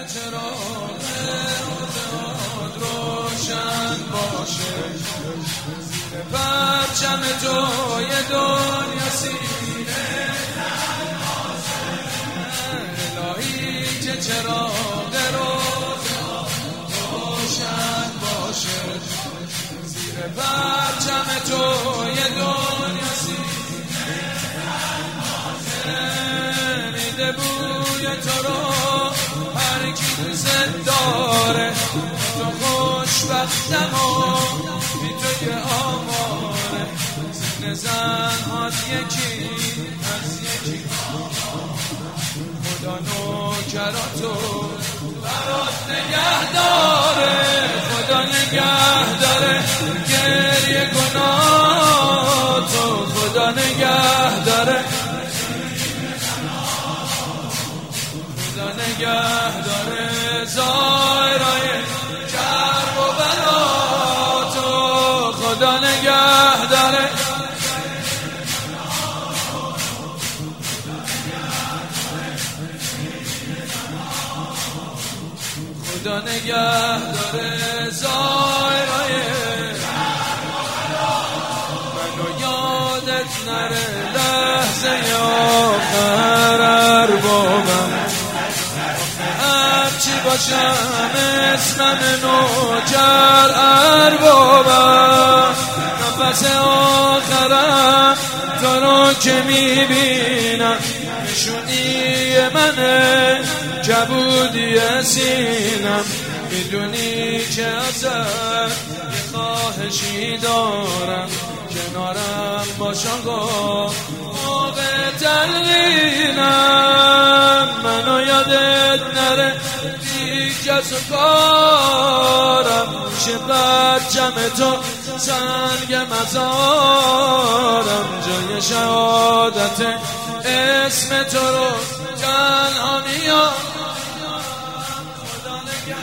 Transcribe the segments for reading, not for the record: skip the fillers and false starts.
چراغ روزات روشن باشه، زیر پرچم تو یه دنیا سینه الهی که چراغ روزات روشن باشه، زیر پرچم تو یه دنیا سینه میده بوی تو رو هر کی دوست داره، تو خوشبختم و بی تو یه آماره، زین زنهات یکی از یکی، خدا نوکراتو برات نگه داره، خدا نگه داره گریه گناهاتو، خدا نگه داره، خدا نگه داره زائرای کرب و بلاتو، خدا نگه داره، خدا نگه داره زائرای منو یادت نره لحظه آخر اربابم، هرچی باشم اسمم نوکر اربابم، نفس آخرم تو رو که میبینم نشونی منه کبودی سینم، میدونی که ازت یه خواهشی دارم، کنارم باش آقا موقع تلقینم، منو یادت نره دیگه از کارم، میشه برچم تو سنگ مزارم، جای شهادت اسم تو رو تنها میام، خدا نگه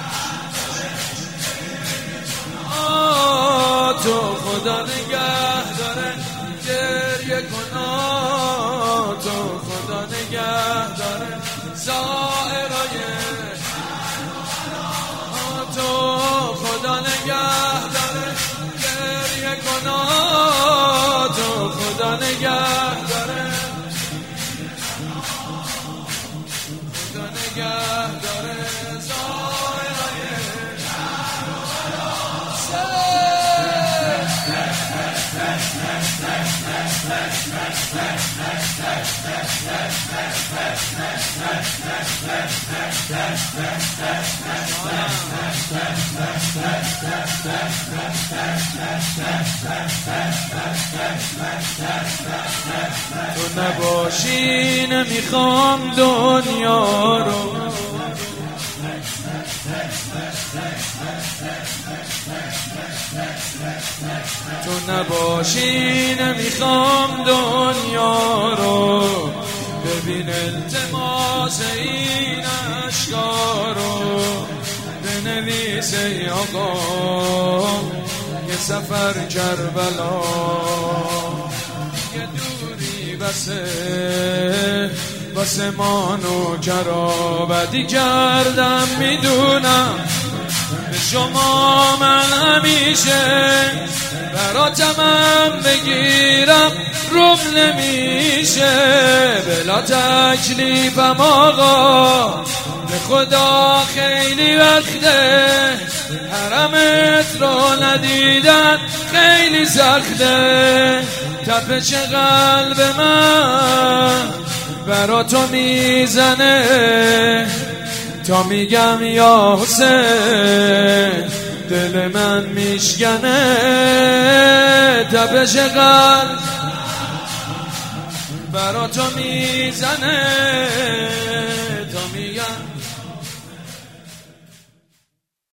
تو، خدا نگه داره گریه کنا تو، خدا نگه داره زائرای تو، خدا نگه داره گریه کنا تو، خدا نگه داره، خدا نگه داره زائرای تو نباشی نمیخوام دنیا رو، تو نباشی نمیخوام دنیا رو، ببین التماس این اشکا رو بنویس ای آقا، یه سفر کربلا یه دوری بسه مانو کرا بدی کردم میدونم، به شما من همیشه براتمم بگیرم روم نمیشه، بلا تکلیفم آقا به خدا خیلی وقته، حرمت رو ندیدن خیلی سخته، تپش قلب من برا تو میزنه، تا میگم یا حسین دل من میشکنه، تپش قلب برا تو میزنه، تا میگم